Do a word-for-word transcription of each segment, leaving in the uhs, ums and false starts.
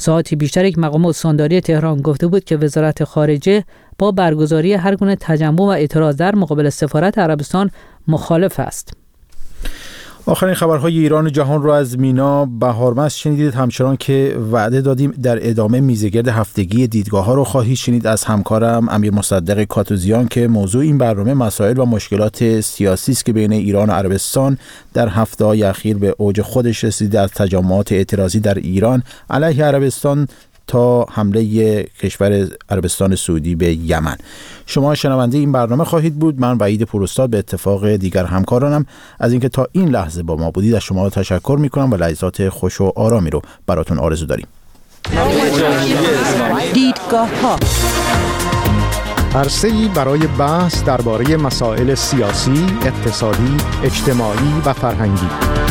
ساعتی بیشتر یک مقام استانداری تهران گفته بود که وزارت خارجه با برگزاری هر گونه تجمع و اعتراض در مقابل سفارت عربستان مخالف است. آخرین خبرهای ایران و جهان رو از مینا بهارمست شنیدید. همچنان که وعده دادیم در ادامه میزگرد هفتگی دیدگاه ها رو خواهید شنید از همکارم امیر مصدق کاتوزیان که موضوع این برنامه مسائل و مشکلات سیاسی است که بین ایران و عربستان در هفته‌های اخیر به اوج خودش رسیده، از تجمعات اعتراضی در ایران علیه عربستان تا حمله کشور عربستان سعودی به یمن. شما شنونده این برنامه خواهید بود. من وحید پوراستاد به اتفاق دیگر همکارانم از اینکه تا این لحظه با ما بودید از شما تشکر میکنم و لحظات خوش و آرامی رو براتون آرزو داریم. دیدگاه ها، عرصه‌ای برای بحث درباره مسائل سیاسی، اقتصادی، اجتماعی و فرهنگی.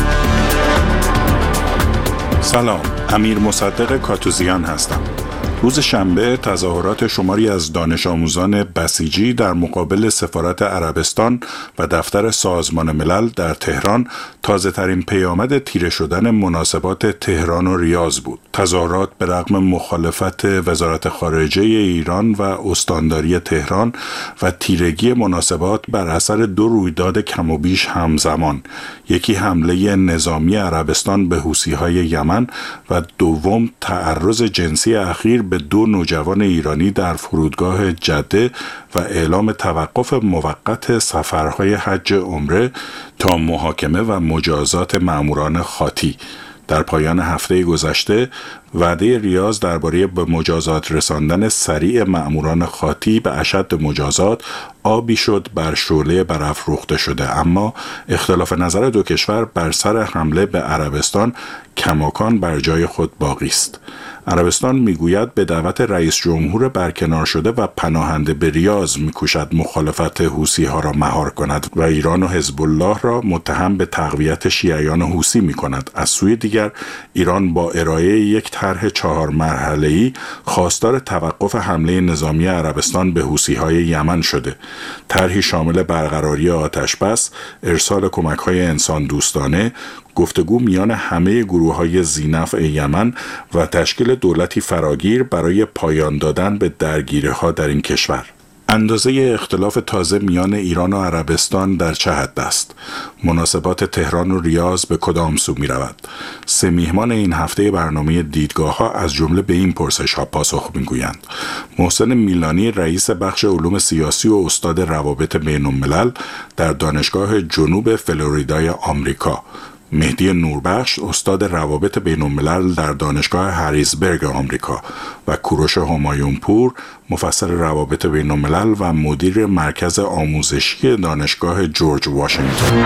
سلام، امیر مصدق کاتوزیان هستم. روز شنبه تظاهرات شماری از دانش آموزان بسیجی در مقابل سفارت عربستان و دفتر سازمان ملل در تهران تازه ترین پیامد تیره شدن مناسبات تهران و ریاض بود. تظاهرات به رغم مخالفت وزارت خارجه ایران و استانداری تهران و تیرگی مناسبات بر اثر دو رویداد کم و بیش همزمان، یکی حمله نظامی عربستان به حوثی‌های یمن و دوم تعرض جنسی اخیر به دو نوجوان ایرانی در فرودگاه جده و اعلام توقف موقت سفرهای حج عمره تا محاکمه و مجازات مأموران خاطی. در پایان هفته گذشته وعده ریاض درباره به مجازات رساندن سریع مأموران خاطی به اشد مجازات آبی شد بر شعله برافروخته شده، اما اختلاف نظر دو کشور بر سر حمله به عربستان کماکان بر جای خود باقی است. عربستان میگوید به دعوت رئیس جمهور برکنار شده و پناهنده به ریاض میکوشد مخالفت حوثی ها را مهار کند و ایران و حزب الله را متهم به تقویت شیعیان حوثی میکند. از سوی دیگر ایران با ارائه یک طرح چهار مرحله‌ای خواستار توقف حمله نظامی عربستان به حوثی های یمن شده. طرحی شامل برقراری آتش بس، ارسال کمک‌های انسان دوستانه، گفتگو میان همه گروه‌های ذی‌نفع یمن و تشکیل دولتی فراگیر برای پایان دادن به درگیری‌ها در این کشور. اندازه اختلاف تازه میان ایران و عربستان در چه حد است؟ مناسبات تهران و ریاض به کدام سو می رود؟ سه میهمان این هفته برنامه دیدگاه ها از جمله به این پرسش ها پاسخ می گویند. محسن میلانی رئیس بخش علوم سیاسی و استاد روابط بین الملل در دانشگاه جنوب فلوریدای آمریکا، مهدی نوربخش استاد روابط بین الملل در دانشگاه هریزبرگ آمریکا و کوروش همایونپور مفسر روابط بین الملل و مدیر مرکز آموزشی دانشگاه جورج واشنگتن.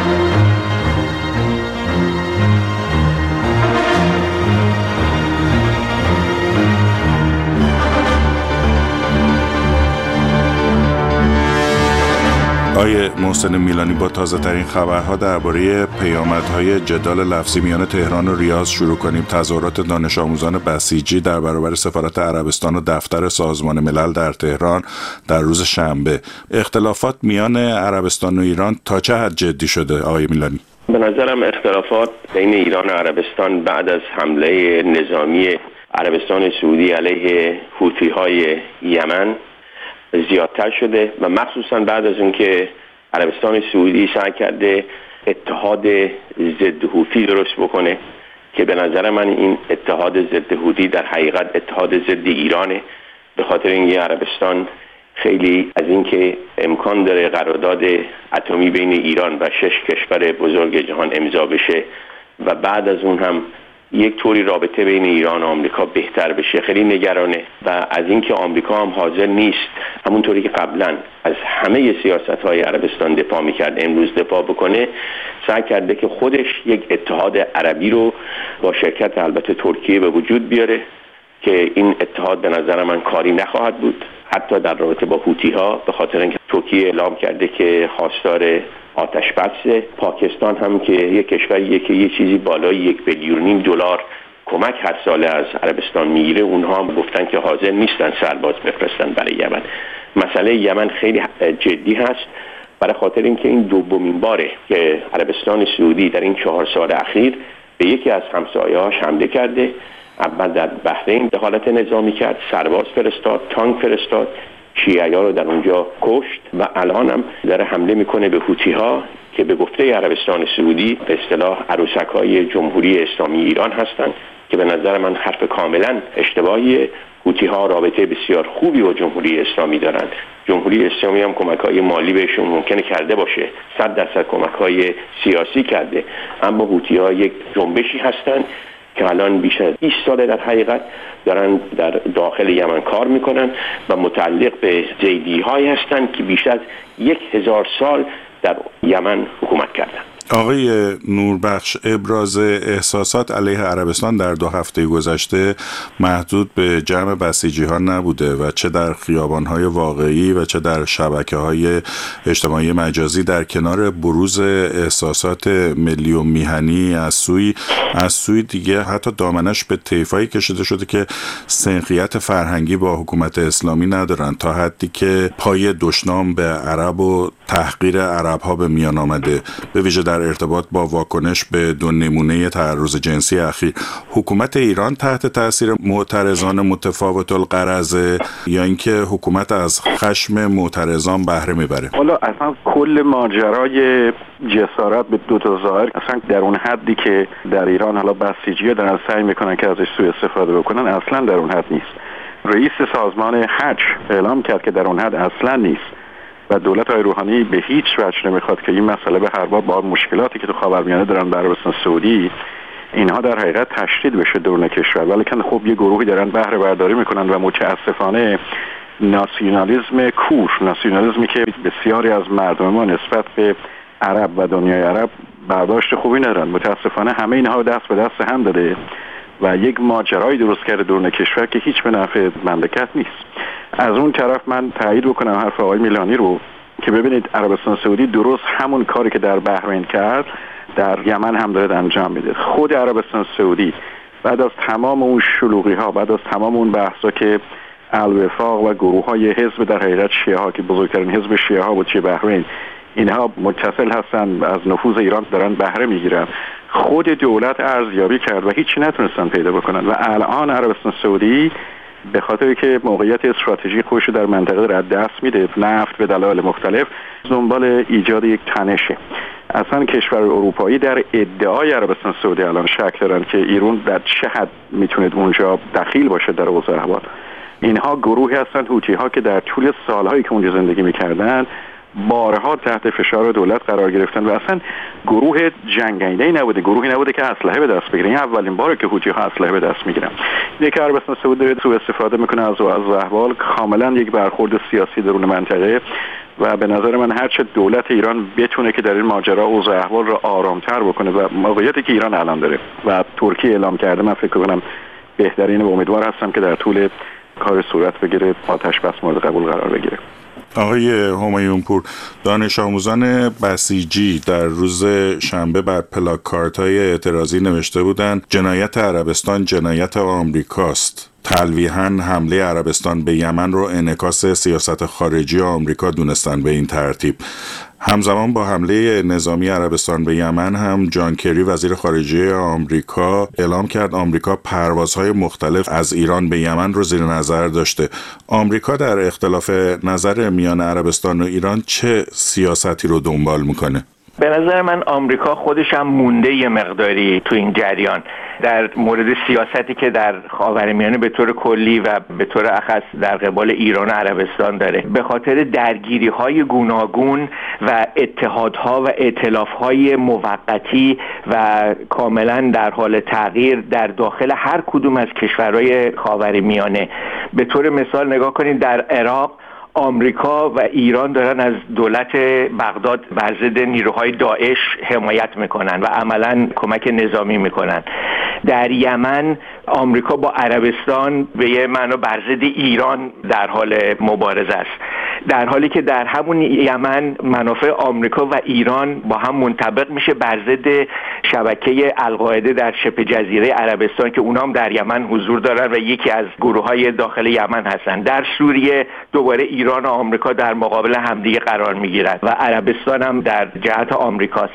آقای محسن میلانی، با تازه ترین خبرها درباره پیامدهای جدال لفظی میان تهران و ریاض شروع کنیم. تظاهرات دانش آموزان بسیجی در برابر سفارت عربستان و دفتر سازمان ملل در تهران در روز شنبه. اختلافات میان عربستان و ایران تا چه حد جدی شده آقای میلانی؟ به نظرم اختلافات بین ایران و عربستان بعد از حمله نظامی عربستان سعودی علیه حوثی‌های یمن زیادتر شده و مخصوصا بعد از اینکه عربستان سعودی سعی کرده اتحاد ضد حوثی درست بکنه که به نظر من این اتحاد ضد حوثی در حقیقت اتحاد ضد ایرانه، به خاطر اینکه عربستان خیلی از اینکه امکان داره قرارداد اتمی بین ایران و شش کشور بزرگ جهان امضا بشه و بعد از اون هم یک طوری رابطه بین ایران و آمریکا بهتر بشه خیلی نگرانه و از اینکه آمریکا هم حاضر نیست همونطوری که قبلا از همه سیاست‌های عربستان دفاع می‌کرد امروز دفاع بکنه، سعی کرده که خودش یک اتحاد عربی رو با شرکت البته ترکیه به وجود بیاره که این اتحاد به نظر من کاری نخواهد بود حتی در رابطه با حوثی‌ها، به خاطر اینکه ترکیه اعلام کرده که خواستار آتش بس. پاکستان هم که یک کشوریه که یه چیزی بالای یک بیلیون نیم دلار کمک هر ساله از عربستان میگیره، اونها هم گفتن که حاضر نیستن سرباز بفرستن برای یمن. مسئله یمن خیلی جدی هست برای خاطر اینکه این دومین باره که عربستان سعودی در این چهار سال اخیر به یکی از همسایه‌هاش حمله کرده اول در بحرین دخالت نظامی کرد، سرباز فرستاد، تانک فرستاد، شیعی‌ها رو در اونجا کشت و الان هم داره حمله میکنه به حوثی‌ها که به گفته عربستان سعودی به اصطلاح عروسک‌های جمهوری اسلامی ایران هستند که به نظر من حرف کاملا اشتباهیه. حوثی‌ها رابطه بسیار خوبی با جمهوری اسلامی دارند. جمهوری اسلامی هم کمک‌های مالی بهشون ممکنه کرده باشه، صد درصد کمک‌های سیاسی کرده، اما حوثی‌ها یک جنبشی هستند که الان بیش از بیست ساله در حقیقت دارن در داخل یمن کار میکنن و متعلق به زیدی‌هایی هستند که بیش از یک هزار سال در یمن حکومت کردند. آقای نوربخش، ابراز احساسات علیه عربستان در دو هفته گذشته محدود به جمع بسیجی ها نبوده و چه در خیابان های واقعی و چه در شبکه های اجتماعی مجازی در کنار بروز احساسات ملی و میهنی از سوی از سوی دیگه حتی دامنش به طیفایی کشیده شده که سنخیت فرهنگی با حکومت اسلامی ندارن، تا حدی که پای دشنام به عرب و تحقیر عرب ها به میان آمده، به ویژه در ارتباط با واکنش به دو نمونه تعرض جنسی اخیر. حکومت ایران تحت تاثیر معترضان متفاوت الغرض یا اینکه حکومت از خشم معترضان بهره میبره؟ حالا اصلا کل ماجرای جسارت به دو تا ظاهر اصلا در اون حدی که در ایران حالا بسیجی‌ها دارن سعی میکنن که ازش سوء استفاده بکنن اصلا در اون حد نیست. رئیس سازمان حج اعلام کرد که در اون حد اصلا نیست و دولت آقای روحانی به هیچ وجه نمیخواد که این مسئله به هر بار با مشکلاتی که تو خاورمیانه دارن به عربستان سعودی اینها در حقیقت تشدید بشه درون کشور. ولی که خب یه گروهی دارن بهره برداری میکنن و متاسفانه ناسیونالیسم کور، ناسیونالیسمی که بسیاری از مردم ما نسبت به عرب و دنیای عرب برداشت خوبی ندارن، متاسفانه همه اینها دست به دست هم داده و یک ماجرایی درست کرده درون کشور که هیچ به نفع مملکت نیست. از اون طرف من تایید بکنم حرف آقای میلانی رو که ببینید عربستان سعودی درست همون کاری که در بحرین کرد در یمن هم داره انجام میده. خود عربستان سعودی بعد از تمام اون شلوغی ها، بعد از تمام اون بحثا که الوفاق و گروه های حزب در حقیقت شیعه ها که بزرگترین حزب شیعه ها بود چه بحرین، اینها متصل هستن از نفوذ ایران دارن بهره میگیرن، خود دولت ارزیابی کرد و هیچی نتونستن پیدا بکنن و الان عربستان سعودی به خاطر که موقعیت استراتژیک خودش در منطقه را دست میده، نفت به دلایل مختلف دنبال ایجاد یک تنشه. اصلا کشور اروپایی در ادعای عربستان سعودی الان شک دارن که ایران در چه حد میتونه اونجا دخیل باشه در اوضاع احوال. اینها گروهی هستن حوثی‌ها که در طول سالهایی که اونجا زندگی میکردن بارها تحت فشار دولت قرار گرفتن و اصلا گروه جنگنده‌ای نبوده، گروهی نبوده که اسلحه به دست بگیرن. این اولین باره که حوثی‌ها اسلحه به دست میگیرن. یک عربستان سعودی داره سوء استفاده میکنه از از احوال، کاملا یک برخورد سیاسی درون منطقه و به نظر من هرچه دولت ایران بتونه که در این ماجرا اوضاع احوال رو آرام‌تر بکنه و موقعیتی که ایران الان داره و ترکیه اعلام کرده، من فکر کنم بهترین و امیدوار هستم که در طول کار صورت بگیره، آتش بس مورد قبول قرار بگیره. آقای همایونپور، دانش آموزان بسیجی در روز شنبه بر پلاکاردهای اعتراضی نوشته بودند جنایت عربستان جنایت آمریکاست. تلویحاً حمله عربستان به یمن رو انعکاس سیاست خارجی آمریکا دونستن. به این ترتیب همزمان با حمله نظامی عربستان به یمن هم جان کری وزیر خارجه آمریکا اعلام کرد آمریکا پروازهای مختلف از ایران به یمن رو زیر نظر داشته. آمریکا در اختلاف نظر میان عربستان و ایران چه سیاستی رو دنبال میکنه؟ به نظر من آمریکا خودش هم مونده یه مقداری تو این جریان در مورد سیاستی که در خاورمیانه به طور کلی و به طور اخص در قبال ایران و عربستان داره، به خاطر درگیری‌های گوناگون و اتحادها و ائتلاف‌های موقتی و کاملا در حال تغییر در داخل هر کدوم از کشورهای خاورمیانه. به طور مثال نگاه کنید در عراق آمریکا و ایران دارن از دولت بغداد بر ضد نیروهای داعش حمایت میکنن و عملاً کمک نظامی میکنن. در یمن آمریکا با عربستان به یه معنا بر ضد ایران در حال مبارزه است، در حالی که در همون یمن منافع آمریکا و ایران با هم منطبق میشه بر ضد شبکه القاعده در شبه جزیره عربستان که اونام در یمن حضور دارن و یکی از گروه‌های داخل یمن هستن. در سوریه دوباره ایران و آمریکا در مقابل همدیگه قرار میگیرند و عربستان هم در جهت آمریکاست.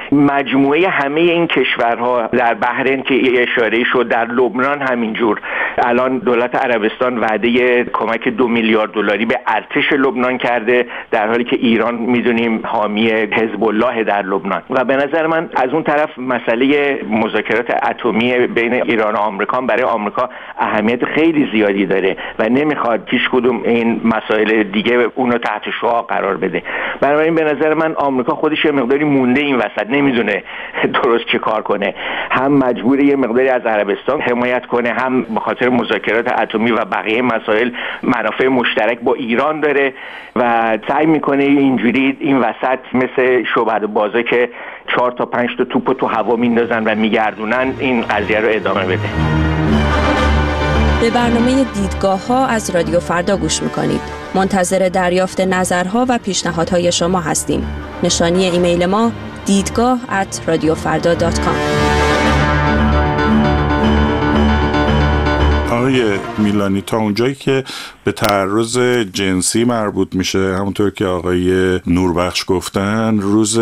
مجموعه همه این کشورها، در بحرین که اشاره شد، در لبنان همینجور، الان دولت عربستان وعده کمک دو میلیارد دلاری به ارتش لبنان کرده، در حالی که ایران میدونیم حامی حزب الله در لبنان. و به نظر من از اون طرف مسئله مذاکرات اتمی بین ایران و آمریکا برای آمریکا اهمیت خیلی زیادی داره و نمیخواد هیچ کدوم این مسائل دیگه اونو تحت شعاع قرار بده. بنابراین به نظر من آمریکا خودش یه مقداری مونده این وسط، نمیدونه درست چه کار کنه. هم مجبوره یه مقداری از عربستان حمایت کنه، هم به خاطر مذاکرات اتمی و بقیه مسائل منافع مشترک با ایران داره و سعی میکنه اینجوری این وسط مثل شعبده بازا که چهار تا پنج تا توپو تو هوا میندازن و میگردونن این قضیه رو ادامه بده. به برنامه دیدگاه ها از رادیو فردا گوش میکنید. منتظر دریافت نظرها و پیشنهادهای شما هستیم. نشانی ایمیل ما دیدگاه ات رادیو فردا دات کام. آقای میلانی، تا اونجایی که به تعرض جنسی مربوط میشه، همونطور که آقای نوربخش گفتن، روز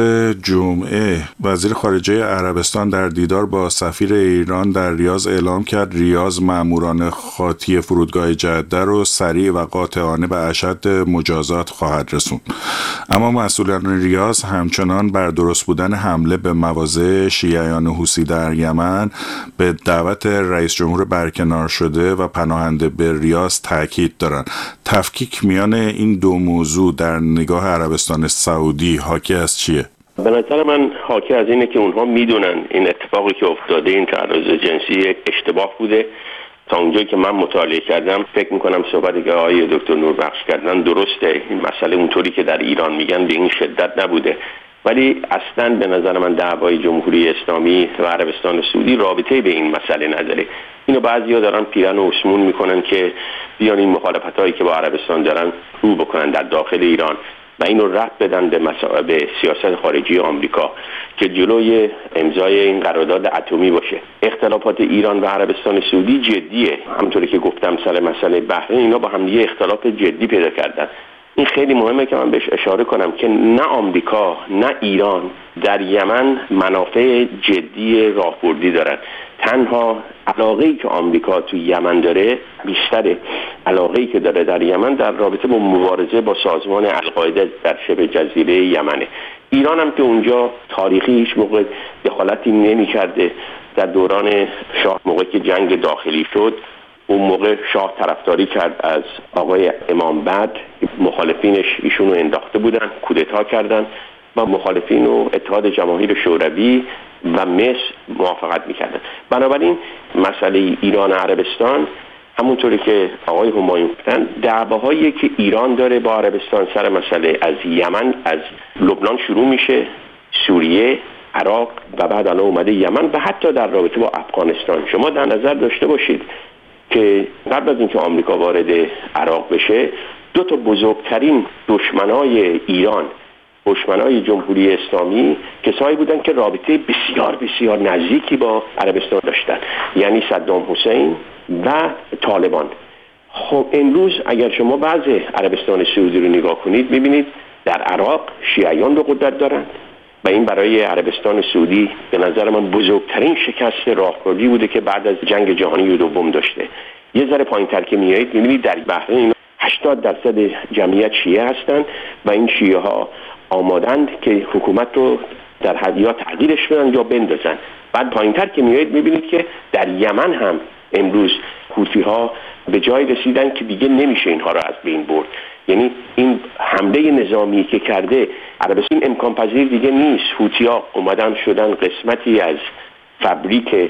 جمعه وزیر خارجه عربستان در دیدار با سفیر ایران در ریاض اعلام کرد ریاض ماموران خاطی فرودگاه جده رو سریع و قاطعانه به اشد مجازات خواهد رسوند. اما مسئولان ریاض همچنان بر درست بودن حمله به مواضع شیعیان حوثی در یمن به دعوت رئیس جمهور برکنار شده و پناهنده به ریاض تاکید دارند. تفکیک میان این دو موضوع در نگاه عربستان سعودی حاکی از چیه؟ به نظر من حاکی از اینه که اونها میدونن این اتفاقی که افتاده، این تعرض جنسی اشتباه بوده. تا اونجایی که من مطالعه کردم فکر میکنم صحبتی که آقای دکتر نوربخش کردن درسته. این مسئله اونطوری که در ایران میگن به این شدت نبوده، ولی اصلا به نظر من دعوای جمهوری اسلامی و عربستان سعودی رابطه به این مسئله نداره. اینو بعضیا دارن پیرن و اسمون میکنن که بیان این مخالفتایی که با عربستان دارن رو بکنن در داخل ایران و اینو ربط بدن به مسائل به سیاست خارجی آمریکا که جلوی امضای این قرارداد اتمی باشه. اختلافات ایران و عربستان سعودی جدیه. همونطوری که گفتم سر مسئله بحرین اینا با هم دیگه اختلاف جدی پیدا کردن. این خیلی مهمه که من بهش اشاره کنم که نه آمریکا نه ایران در یمن منافع جدی راهبردی دارن. تنها علاقه‌ای که آمریکا تو یمن داره بیشتر علاقه‌ای که داره در یمن در رابطه با مبارزه با سازمان القاعده در شبه جزیره یمنه. ایران هم که اونجا تاریخی هیچ موقع دخالتی نمی‌کرده. در دوران شاه موقعی که جنگ داخلی شد اون موقع شاه طرفداری کرد از آقای امام بعد، مخالفینش ایشونو انداخته بودن، کودتا کردن و مخالفین و اتحاد جماهیر شوروی و مصر موافقت میکردن. بنابراین مسئله ایران و عربستان همونطوری که آقای همایون گفتن دعواهایی که ایران داره با عربستان سر مسئله از یمن، از لبنان شروع میشه، سوریه، عراق و بعد الان اومده یمن و حتی در رابطه با افغانستان. شما در نظر داشته باشید که قبل از اینکه آمریکا وارد عراق بشه دو تا بزرگترین دشمنای ایران، دشمنای جمهوری اسلامی، کسایی بودن که رابطه بسیار بسیار نزدیکی با عربستان داشتن، یعنی صدام حسین و طالبان. خب امروز اگر شما بعض عربستان سعودی رو نگاه کنید میبینید در عراق شیعیان رو قدرت دارن و این برای عربستان سعودی به نظر من بزرگترین شکست راهبردی بوده که بعد از جنگ جهانی دوم داشته. یه ذره پایین‌تر که میایید میبینید در بحرین هشتاد درصد جمعیت شیعه هستند و این شیعه ها آمادند که حکومت رو در حد یا تغییرش بدن یا بندازن. بعد پایین‌تر که میایید میبینید که در یمن هم امروز حوثی ها به جای رسیدن که دیگه نمیشه اینها رو از بین برد. یعنی این حمله نظامی که کرده عربستان امکان پذیر دیگه نیست. حوثی ها اومدن شدن قسمتی از فبریک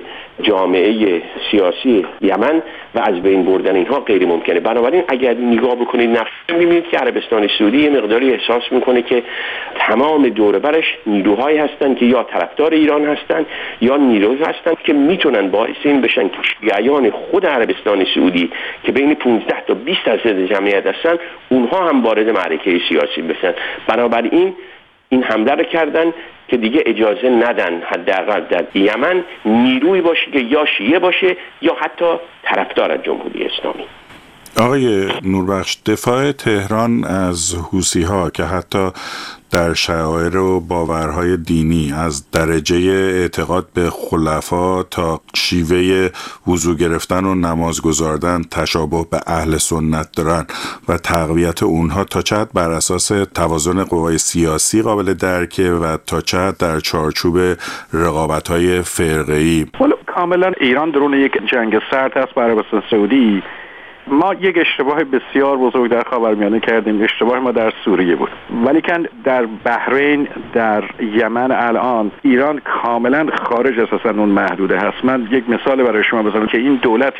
جامعه سیاسی یمن و از بین بردن اینها غیر ممکنه. بنابراین اگر نگاه بکنید نقشه می‌بینید که عربستان سعودی یه مقداری احساس میکنه که تمام دور برش نیروهایی هستن که یا طرفدار ایران هستن یا نیروهایی هستن که میتونن باعث این بشن که شیعیان خود عربستان سعودی که بین پانزده تا بیست درصد جمعیت هستن اونها هم وارد معرکه سیاسی بشن. بنابراین این حمله رو کردن که دیگه اجازه ندن حداقل در یمن نیروی باشه که یا شیعه باشه یا حتی طرفدار از جمهوری اسلامی. آقای نوربخش، دفاع تهران از حوثی‌ها که حتی در شعائر و باورهای دینی از درجه اعتقاد به خلفا تا شیوه وضو گرفتن و نماز گزاردن تشابه به اهل سنت دارن و تقویت اونها تا چه حد بر اساس توازن قوای سیاسی قابل درکه و تا چه حد در چارچوب رقابت‌های فرقه‌ای؟ کاملا ایران درون یک جنگ سرد هست با عربستان سعودی. ما یک اشتباه بسیار بزرگ در خاورمیانه کردیم. اشتباه ما در سوریه بود، ولی که در بحرین، در یمن الان ایران کاملا خارج اساسا اون محدوده هست. من یک مثال برای شما بزنم که این دولت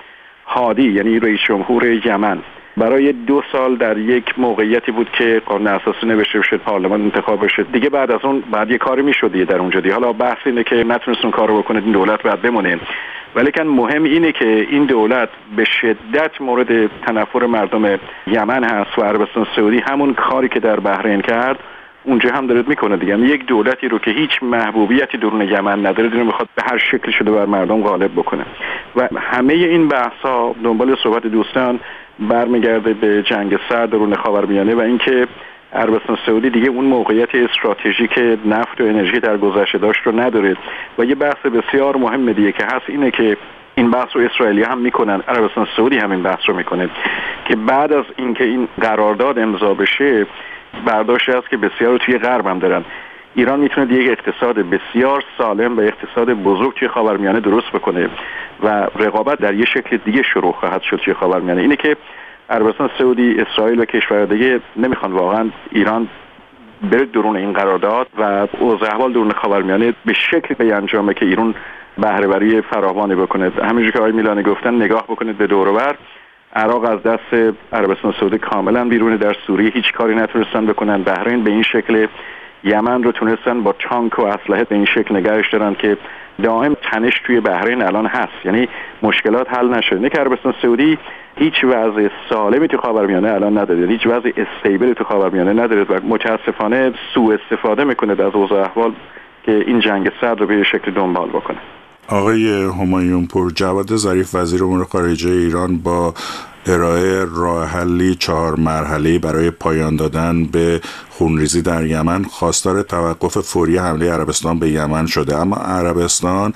هادی، یعنی رئیس جمهور یمن، برای دو سال در یک موقعیتی بود که قانون اساسی نوشته بشه، پارلمان انتخاب بشه. دیگه بعد از اون بعد یه کاری میشد در اونجا. حالا بحث اینه که نتونست اون کارو بکنه، این دولت بعد بمونه. ولی که مهم اینه که این دولت به شدت مورد تنفر مردم یمن هست و عربستان سعودی همون کاری که در بحرین کرد اونجا هم داره میکنه دیگه. یک دولتی رو که هیچ محبوبیتی درون یمن نداره، دیگه میخواد به هر شکلی شده بر مردم غالب بکنه. و همه این بحث‌ها دنبال صحبت دوستان برمیگرده به جنگ سرد درون خاورمیانه و اینکه عربستان سعودی دیگه اون موقعیت استراتژیک نفت و انرژی در گذشته داشت رو نداره. و یه بحث بسیار مهم دیگه که هست اینه که این بحث رو اسرائیلی هم میکنن، عربستان سعودی هم این بحث رو میکنه که بعد از اینکه این قرارداد امضا بشه برداشت هست که بسیار رو توی غرب هم دارن. ایران میتونه یک اقتصاد بسیار سالم و اقتصاد بزرگ توی خاورمیانه درست بکنه و رقابت در یه شکل دیگه شروع خواهد شد توی خاورمیانه. اینه که عربستان سعودی، اسرائیل و کشورهای دیگه نمیخوان واقعا ایران بره درون این قرارداد و اوضاع احوال درون خاورمیانه به شکلی بیانجامه که ایران بهره وری فراوانی بکنه. همینجوری که آقای میلانی گفتن، نگاه بکنید به دور و بر. عراق از دست عربستان سعودی کاملا بیرونه، در سوریه هیچ کاری نتونستن بکنن، بحرین به این شکل، یمن رو تونستن با تانک و اسلحه به این شکل نگهش دارن که دائم تنش توی بحرین الان هست، یعنی مشکلات حل نشده. نه که عربستان سعودی هیچ وضع سالمی تو خاورمیانه الان نداره، هیچ وضع استیبل تو خاورمیانه نداره و متاسفانه سوء استفاده میکنه از اوضاع احوال که این جنگ سرد رو به شکل دنبال بکنه. آقای همایون پور، جواد ظریف وزیر امور خارجه ایران با ارائه راه حلی چهار مرحله‌ای برای پایان دادن به خونریزی در یمن خواستار توقف فوری حمله عربستان به یمن شده، اما عربستان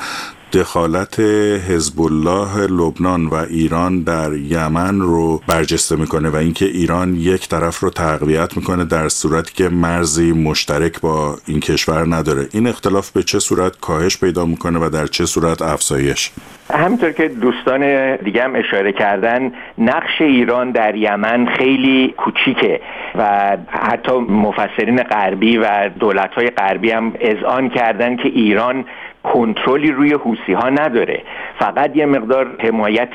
دخالت حزب الله لبنان و ایران در یمن رو برجسته میکنه و اینکه ایران یک طرف رو تقویت میکنه در صورتی که مرزی مشترک با این کشور نداره. این اختلاف به چه صورت کاهش پیدا میکنه و در چه صورت افزایش؟ همینطور که دوستان دیگه هم اشاره کردن، نقش ایران در یمن خیلی کوچیکه و حتی مفسرین غربی و دولت‌های غربی هم اذعان کردن که ایران کنترلی روی حوثی‌ها نداره، فقط یه مقدار حمایت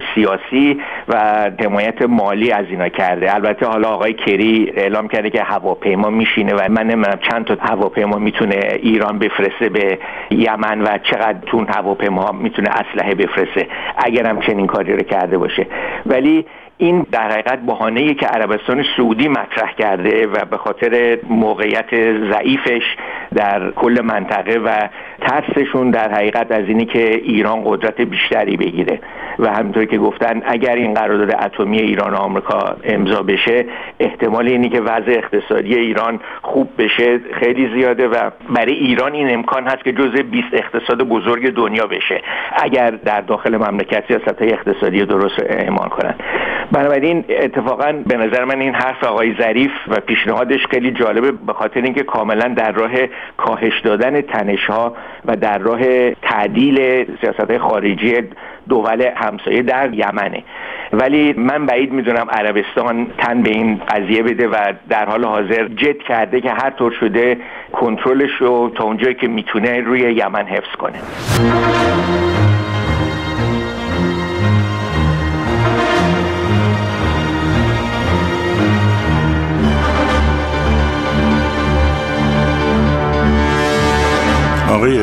سیاسی و حمایت مالی از اینا کرده. البته حالا آقای کری اعلام کرده که هواپیما میشینه و من نمیدونم چند تا هواپیما میتونه ایران بفرسته به یمن و چقدر تون هواپیما میتونه اسلحه بفرسته اگر هم چنین کاری رو کرده باشه. ولی این در حقیقت بهانه‌ای که عربستان سعودی مطرح کرده و به خاطر موقعیت ضعیفش در کل منطقه و ترسشون در حقیقت از اینی که ایران قدرت بیشتری بگیره و همونطور که گفتن اگر این قرارداد اتمی ایران و آمریکا امضا بشه احتمال اینی که وضع اقتصادی ایران خوب بشه خیلی زیاده و برای ایران این امکان هست که جزو بیست اقتصاد بزرگ دنیا بشه اگر در داخل مملکت سیاست‌های اقتصادی درست اعمال کنن. بنابراین اتفاقا به نظر من این حرف آقای ظریف و پیشنهادش خیلی جالبه به خاطر اینکه کاملا در راه کاهش دادن تنش‌ها و در راه تعدیل سیاست‌های خارجی دول همسایه در یمنه. ولی من بعید میدونم عربستان تن به این قضیه بده و در حال حاضر جد کرده که هر طور شده کنترلش رو تا اونجایی که میتونه روی یمن حفظ کنه. آقای میلانی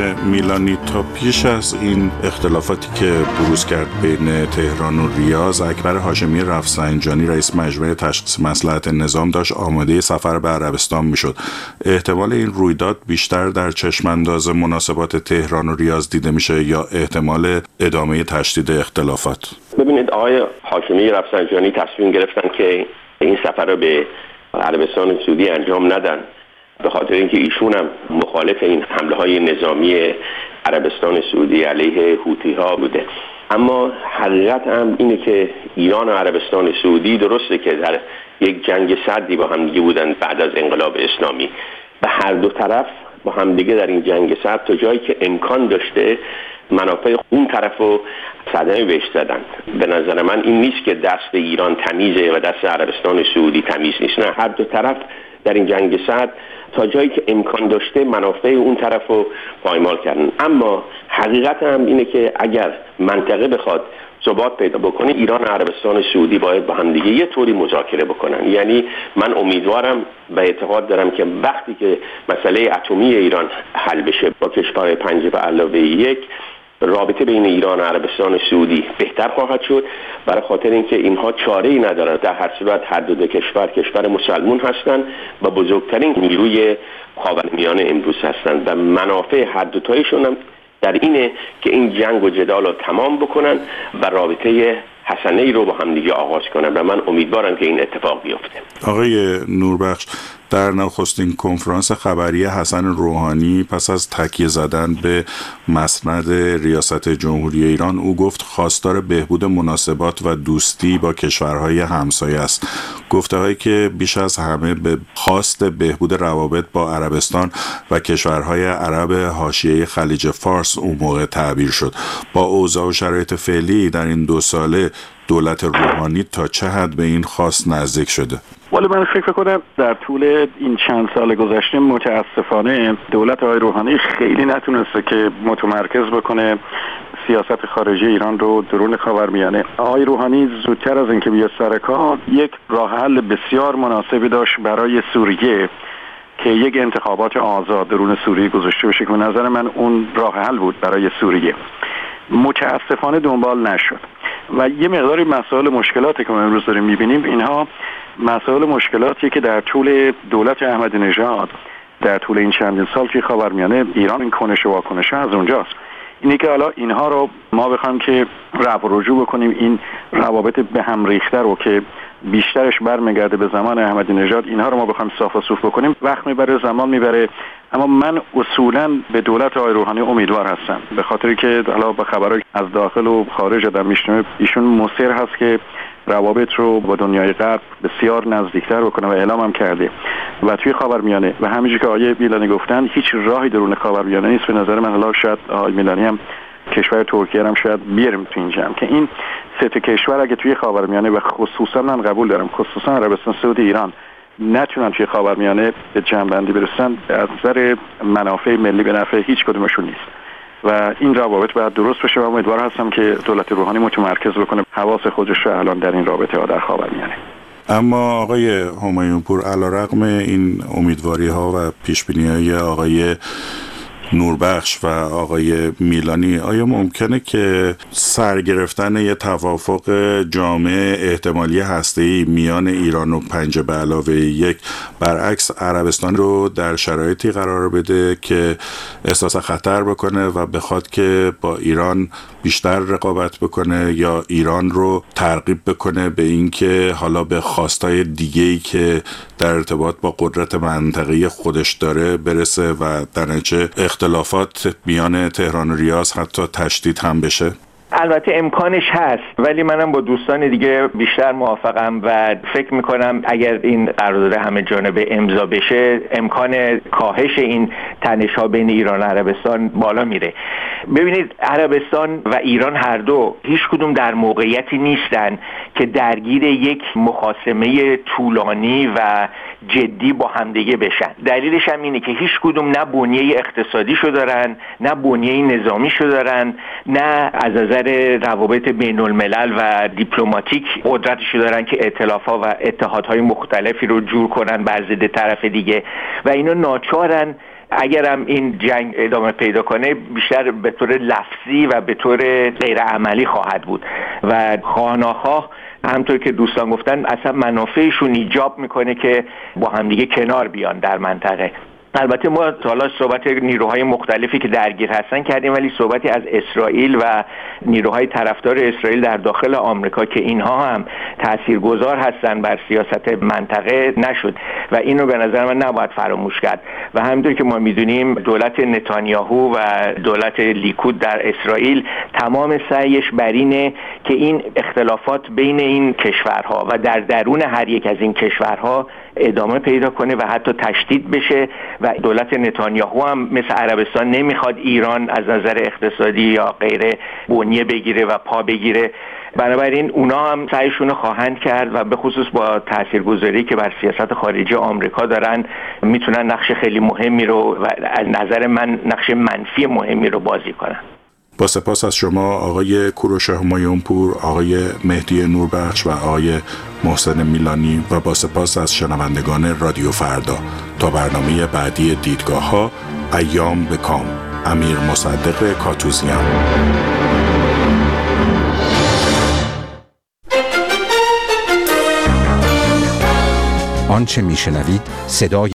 میلانی، تا پیش از این اختلافاتی که بروز کرد بین تهران و ریاض، اکبر هاشمی رفسنجانی رئیس مجمع تشخیص مصلحت نظام داشت آماده سفر به عربستان میشد. احتمال این رویداد بیشتر در چشمانداز مناسبات تهران و ریاض دیده میشه یا احتمال ادامه تشدید اختلافات؟ ببینید، آقای هاشمی رفسنجانی تصمیم گرفتن که این سفر رو به عربستان سعودی انجام ندن، به خاطر اینکه ایشون هم مخالف این حمله های نظامی عربستان سعودی علیه حوثی ها بوده. اما حقیقت هم اینه که ایران و عربستان سعودی درسته که در یک جنگ سردی با هم دیگه بودن بعد از انقلاب اسلامی، به هر دو طرف با هم دیگه در این جنگ سرد تا جایی که امکان داشته منافع اون طرفو صدمه بهش زدن. به نظر من این نیست که دست ایران تمیزه و دست عربستان سعودی تمیز نیست، نه، هر دو طرف در این جنگ سرد تا جایی که امکان داشته منافع اون طرفو پایمال کردن. اما حقیقت هم اینه که اگر منطقه بخواد ثبات پیدا بکنه، ایران و عربستان سعودی باید با هم دیگه یه طوری مذاکره بکنن. یعنی من امیدوارم و اعتقاد دارم که وقتی که مسئله اتمی ایران حل بشه با کشور پنج به علاوه یک، رابطه بین ایران و عربستان سعودی بهتر خواهد شد، برای خاطر اینکه اینها چاره‌ای ندارن. در هر صورت هر دو کشور کشور مسلمان هستند و بزرگترین نیروی خاورمیانه امروز هستند و منافع هر دو تایشون هم در اینه که این جنگ و جدال رو تمام بکنن و رابطه حسنه ای رو با هم دیگه آغاز کنن و من امیدوارم که این اتفاق بیفته. آقای نوربخش، در نخستین کنفرانس خبری حسن روحانی پس از تکیه زدن به مسند ریاست جمهوری ایران، او گفت خواستار بهبود مناسبات و دوستی با کشورهای همسایه است. گفته‌هایی که بیش از همه به خواست بهبود روابط با عربستان و کشورهای عرب حاشیه خلیج فارس اون موقع تعبیر شد. با اوضاع و شرایط فعلی در این دو ساله دولت روحانی تا چه حد به این خواست نزدیک شده؟ ولی من فکر کنم در طول این چند سال گذشته متاسفانه دولت آقای روحانی خیلی نتونسته که متمرکز بکنه سیاست خارجی ایران رو درون خاورمیانه. آقای روحانی زودتر از اینکه بیاد سر کار یک راه حل بسیار مناسبی داشت برای سوریه که یک انتخابات آزاد درون سوریه گذاشته بشه که به نظر من اون راه حل بود برای سوریه. متاسفانه دنبال نشد و یه مقداری مسائل مشکلاتی که ما امروز داریم میبینیم، اینها مسائل مشکلاتی که در طول دولت احمدی نژاد در طول این چندین سال که خاورمیانه ایران این کنش و واکنش از اونجاست. اینه که حالا اینها رو ما بخوایم که رفع و رجوع بکنیم، این روابط به هم ریخته رو که بیشترش برمیگرده به زمان احمدی نژاد، اینها رو ما بخوایم صاف و صوف بکنیم، وقت میبره، زمان میبره. اما من اصولا به دولت آقای روحانی امیدوار هستم، به خاطری که حالا با خبرهای از داخل و خارج آدم میشنوه، ایشون مصر هست که روابط رو با دنیای غرب بسیار نزدیکتر بکنه و اعلام هم کرده و توی خاورمیانه و همینجوری که آقای میلانی گفتن هیچ راهی درون خاورمیانه نیست. به نظر من حالا شاید آقای میلانی هم کشور ترکیه هم شاید بیاریم تو این جمع که این سه تا کشور اگه توی خاورمیانه و خصوصا من قبول دارم خصوصا عربستان سعودی ایران نتونن توی خاورمیانه به جمع‌بندی برسن، از نظر منافع ملی به نفع هیچ کدومشون نیست و این روابط باید درست بشه و امیدوار هستم که دولت روحانی متمرکز بکنه حواس خودش رو الان در این رابطه ها در خاورمیانه. اما آقای همایونپور، علیرغم این امیدواری ها و پیشبینی های آقای نوربخش و آقای میلانی، آیا ممکنه که سرگرفتن یه توافق جامع احتمالی هسته‌ای میان ایران و پنج به علاوه یک برعکس عربستان رو در شرایطی قرار بده که احساس خطر بکنه و بخواد که با ایران بیشتر رقابت بکنه یا ایران رو ترغیب بکنه به این که حالا به خواستای دیگه‌ای که در ارتباط با قدرت منطقه‌ای خودش داره برسه و در نتیجه اختلافات میان تهران و ریاض حتی تشدید هم بشه؟ البته امکانش هست، ولی منم با دوستان دیگه بیشتر موافقم و فکر میکنم اگر این قرارداد همه جانبه امضا بشه امکان کاهش این تنش‌ها بین ایران و عربستان بالا میره. ببینید، عربستان و ایران هر دو هیچ کدوم در موقعیتی نیستن که درگیر یک مخاصمه طولانی و جدی با همدیگه بشن. دلیلش هم اینه که هیچ کدوم نه بنیه اقتصادیشو دارن، نه بنیه نظامیشو دارن، نه از نظر روابط بین الملل و دیپلماتیک قدرتشو دارن که ائتلاف‌ها و اتحادهای مختلفی رو جور کنن بر ضد طرف دیگه و اینا ناچارن اگرم این جنگ ادامه پیدا کنه بیشتر به طور لفظی و به طور غیر عملی خواهد بود و خواهناخواه همطور که دوستان گفتن اصلا منافعشون ایجاب میکنه که با همدیگه کنار بیان در منطقه. البته ما حالا صحبت نیروهای مختلفی که درگیر هستن کردیم، ولی صحبتی از اسرائیل و نیروهای طرفدار اسرائیل در داخل آمریکا که اینها هم تاثیرگذار هستن بر سیاست منطقه نشد و اینو به نظر من نباید فراموش کرد. و همونطور که ما میدونیم دولت نتانیاهو و دولت لیکود در اسرائیل تمام سعیش بر اینه که این اختلافات بین این کشورها و در درون هر یک از این کشورها ادامه پیدا کنه و حتی تشدید بشه و دولت نتانیاهو هم مثل عربستان نمیخواد ایران از نظر اقتصادی یا غیره بنیه بگیره و پا بگیره. بنابراین اونا هم سعیشون رو خواهند کرد و به خصوص با تاثیرگذاری که بر سیاست خارجی آمریکا دارن میتونن نقش خیلی مهمی رو و از نظر من نقش منفی مهمی رو بازی کنن. با سپاس از شما آقای کوروش همایونپور، آقای مهدی نوربخش و آقای محسن میلانی و با سپاس از شنوندگان رادیو فردا. تا برنامه بعدی دیدگاه ها، ایام به کام. امیر مصدق کاتوزیان. آنچه میشنوید صدای